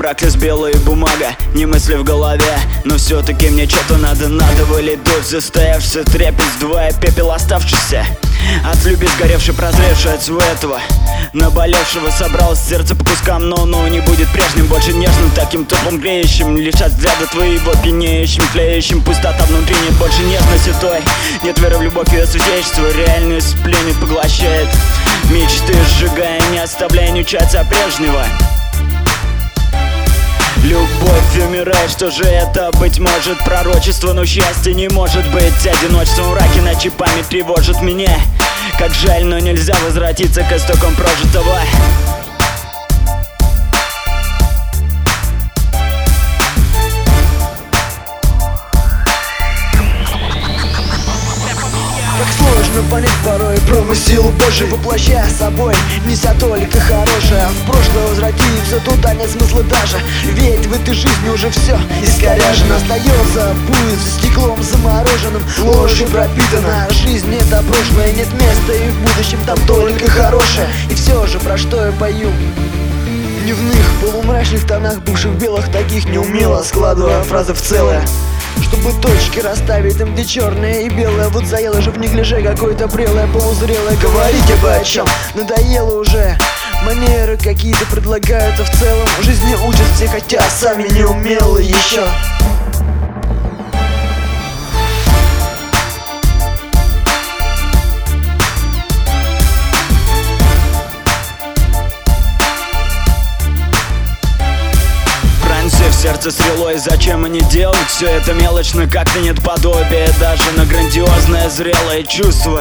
мрак из белой бумага, не мысли в голове, но все-таки мне что-то надо вылить дождь. Застоявшийся трепет, сдувая пепел оставшийся от любви сгоревшей, прозревшей от всего этого наболевшего. Собралось сердце по кускам, но не будет прежним, больше нежным, таким топом греющим, лишь от взгляда твоего пьянеющим, тлеющим. Пустота внутри, нет больше нежности той, нет веры в любовь, ее судейство. Реальность пленит, поглощает мечты, сжигая, не оставляя ни часа прежнего. Любовь умирает, что же это? Быть может пророчество, но счастье не может быть. Одиночество в мраке ночи память тревожит меня. Как жаль, но нельзя возвратиться к истокам прожитого. Как сложно понять порой промысел Божий, воплощая собой, неся только хорошее. В прошлое возвратиться, туда нет смысла даже, ведь в этой жизни уже все искоряжено. Остается путь за стеклом замороженным, ложью пропитана. Жизнь — это прошлое, нет места и в будущем там только хорошее. И все же, про что я пою? В дневных полумрачных тонах, бывших белых, таких неумело складывая фразы в целое, чтобы точки расставить там, где черное и белое. Вот заело же в неглиже какое-то прелое, полузрелое. Говорить обо чем надоело уже. Манеры какие-то предлагают, а в целом жизни учат все, хотя сами не умелы еще. Сердце стрелой, зачем и не делать все это мелочно, как-то нет подобия даже на грандиозное зрелое чувство.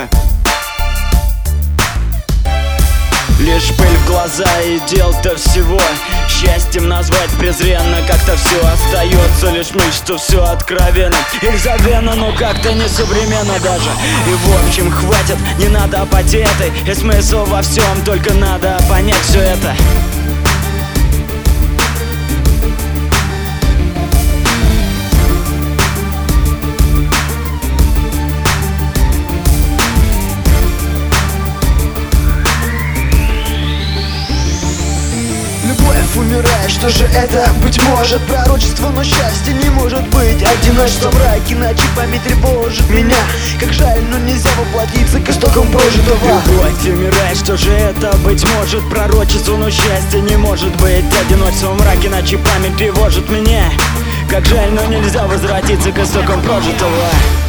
Лишь пыль в глаза и дел-то всего счастьем назвать презренно. Как-то все остается лишь мыть, что все откровенно или забвенно, но как-то не современно даже. И в общем хватит, не надо апатеты, и смысл во всем, только надо понять все это. Умирает, что же это? Быть может пророчество, но счастья не может быть. Одиночество, мраки, ночи память тревожит меня. Как жаль, но нельзя воплотиться к истокам прожитого. Любовь умирает, что же это? Быть может пророчество, но счастья не может быть. Одиночество, мраки, ночи память тревожит меня. Как жаль, но нельзя возвратиться к истокам прожитого.